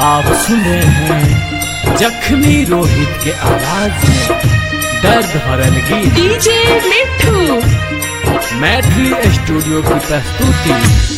आप सुन रहे हैं जख्मी रोहित के आवाज में दर्द भरल गीत डीजे मिट्ठू मैथिली स्टूडियो की प्रस्तुति।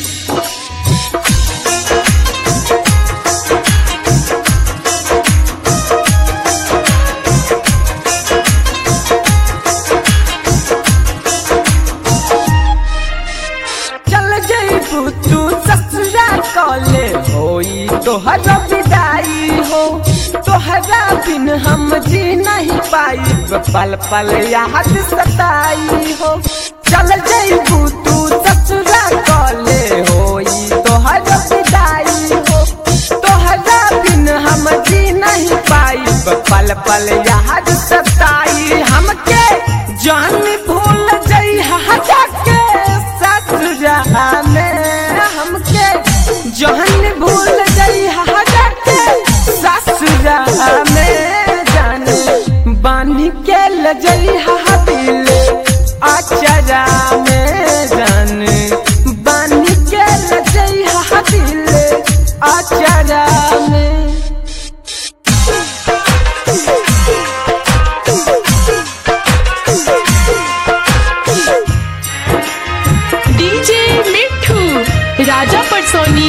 तू ससुरा कॉले होई तोहरा विदाई हो, तोहरा बिन हम जी नहीं पाई पल पल याद सताई हो। चल जइबू तू ससुरा कॉले होई तोहरा विदाई हो, तोहरा बिन हम जी नहीं पाई पल पल याद सताई। हमके जान भूल जई जाके ससुरा में, हमके जान भूल गई जाके ससुरा में। जान बानी के लजई दिल अचरा में, जान बानी के लजई दिल अचरा में। डीजे मिट्ठू राजा पटसोनी।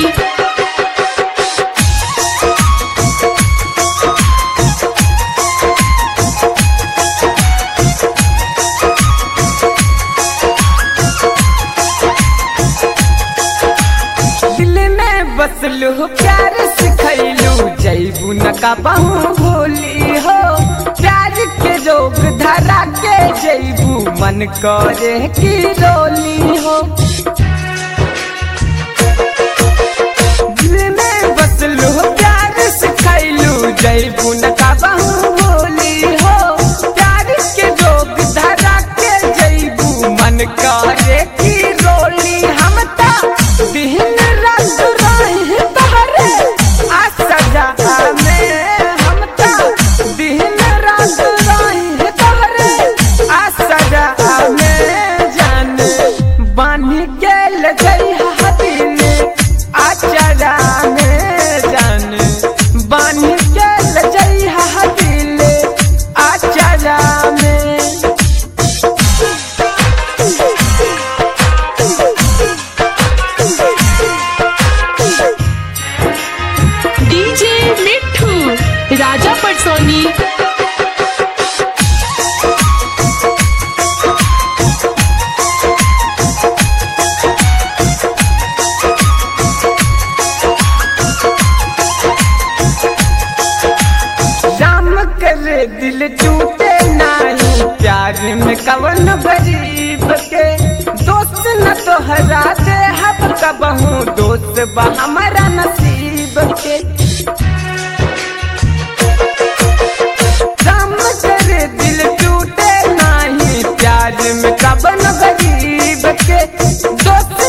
दिल में बसलू प्यार सिखैलू जैबू न कबहू भूली हो, प्यार के रोग धरा के जैबू मन करे की रोली हो। दिल में बसलू प्यार सिखैलू जैबू न कबहू भूली हो, प्यार के रोग धरा के जैबू मन करे की रोली। हम ता दिन रात रही तोहरे आसरा में, हम ता दिन रात रही तोहरे आसरा में। जान बानी के लगई दिल अचरा में, जान बानी के लगई दिल अचरा में। डीजे मिट्ठू राजा पटसोनी। राम करे दिल टूटे नहीं, प्यार में कवन गरीब के दोस्त न तोहरा दे हब कबहू, दोस्त बा हमारा नसीब के। राम करे दिल टूटे नहीं, प्यार में कवन गरीब के दोस्त